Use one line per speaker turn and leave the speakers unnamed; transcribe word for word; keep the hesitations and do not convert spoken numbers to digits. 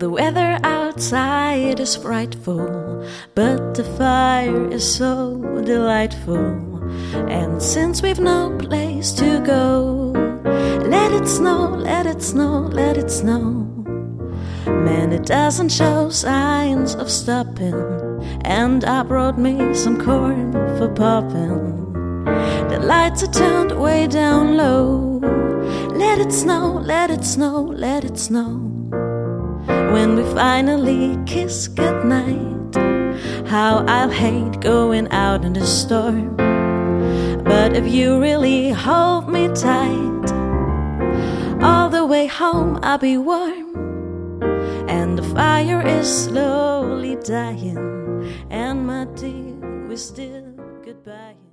The weather outside is frightful, but the fire is so delightful. And since we've no place to go, let it snow, let it snow, let it snow. Man, it doesn't show signs of stopping, and I brought me some corn for popping. The lights are turned way down low. Let it snow, let it snow, let it snow. When we finally kiss goodnight, how I'll hate going out in the storm. But if you really hold me tight, all the way home I'll be warm. And the fire is slowly dying, and my dear, we're still goodbye.